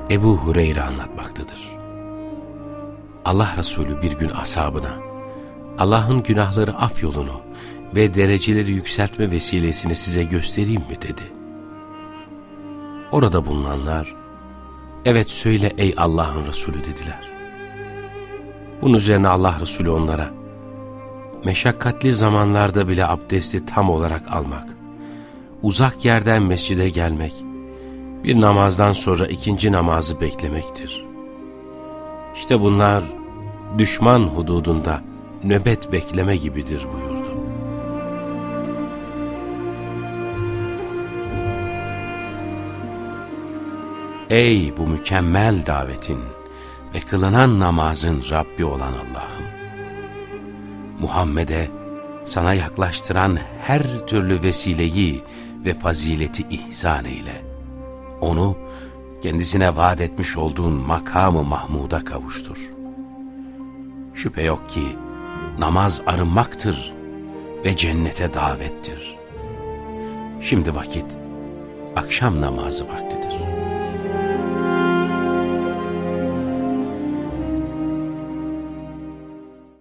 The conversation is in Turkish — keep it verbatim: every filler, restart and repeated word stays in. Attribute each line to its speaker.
Speaker 1: Ebu Hureyre anlatmaktadır. Allah Resulü bir gün ashabına, Allah'ın günahları af yolunu ve dereceleri yükseltme vesilesini size göstereyim mi dedi. Orada bulunanlar, evet söyle ey Allah'ın Resulü dediler. Bunun üzerine Allah Resulü onlara, meşakkatli zamanlarda bile abdesti tam olarak almak, uzak yerden mescide gelmek, bir namazdan sonra ikinci namazı beklemektir. İşte bunlar düşman hududunda nöbet bekleme gibidir buyurdu. Ey bu mükemmel davetin ve kılınan namazın Rabbi olan Allah'ım! Muhammed'e sana yaklaştıran her türlü vesileyi ve fazileti ihsan eyle. Onu kendisine vaat etmiş olduğun makamı Mahmud'a kavuştur. Şüphe yok ki namaz arınmaktır ve cennete davettir. Şimdi vakit akşam namazı vaktidir.